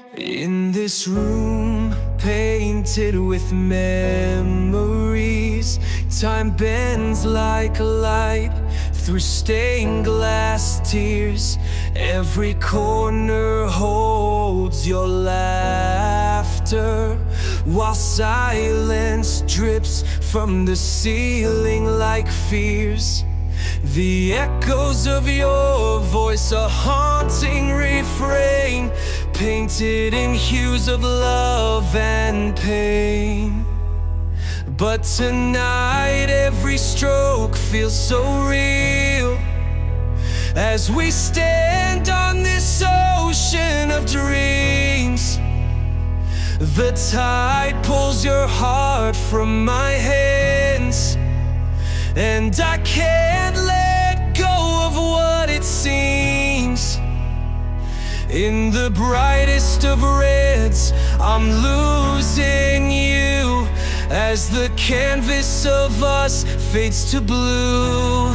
In this room, painted with memories, time bends like a light through stained glass tears. Every corner holds your laughter, while silence drips from the ceiling like fears. The echoes of your voice, a haunting refrain, painted in hues of love and pain. But tonight every stroke feels so real, as we stand on this ocean of dreams. The tide pulls your heart from my hands, and I can't let go of what it seems. In the brightest of reds, I'm losing you, as the canvas of us fades to blue.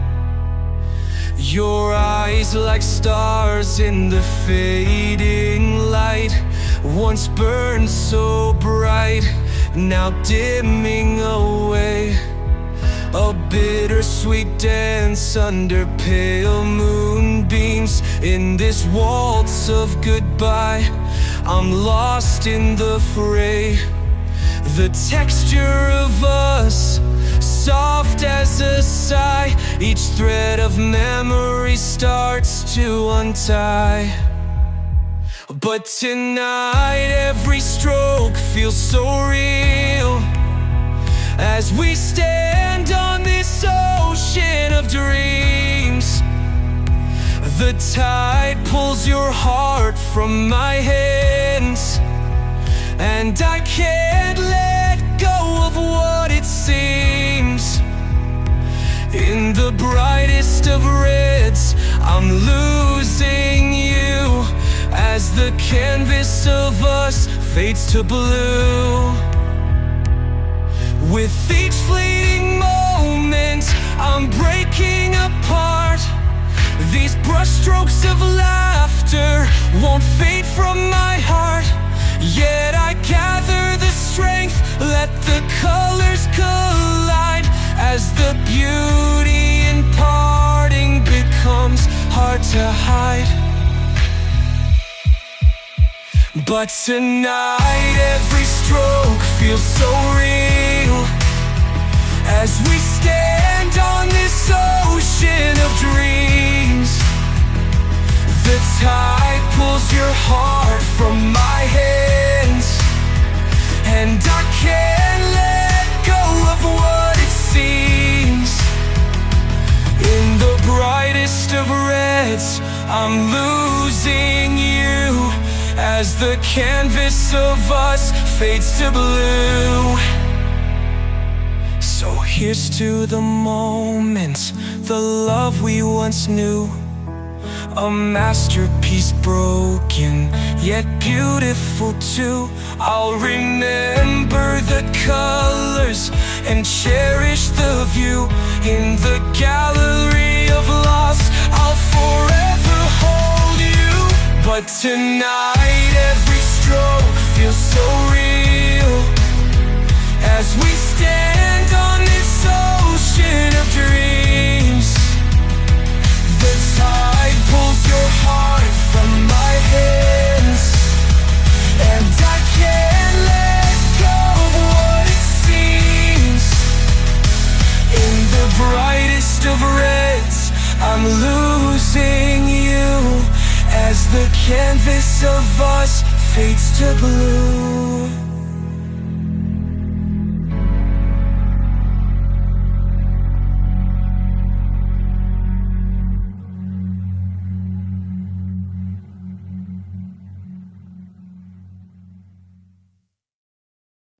Your eyes like stars in the fading light, once burned so bright, now dimming away. A bittersweet dance under pale moonbeams. In this waltz of goodbye, I'm lost in the fray. The texture of us, soft as a sigh, each thread of memory starts to untie. But tonight every stroke feels so real, as we stand on this ocean of dreams. The tide pulls your heart from my hands, and I can't let go of what it seems. In the brightest of reds, I'm losing you, as the canvas of us fades to blue. With each fleeting moment, I'm breaking apart. These brushstrokes of laughter won't fade from my heart. Yet I gather the strength, let the colors collide, as the beauty in parting becomes hard to hide. But tonight every stroke feels so real, as we stand on this ocean of dreams. The tide pulls your heart from my hands, and I can't let go of what it seems. In the brightest of reds, I'm losing you, as the canvas of us fades to blue. So here's to the moments, the love we once knew. A masterpiece broken, yet beautiful too. I'll remember the colors and cherish the view. In the gallery of loss, I'll forever hold you. But tonight every stroke feels so real, as we stand on this ocean of dreams. The tide pulls your heart from my hands, and I can't let go of what it seems. In the brightest of reds, I'm losing you, as the canvas of us fades to blue.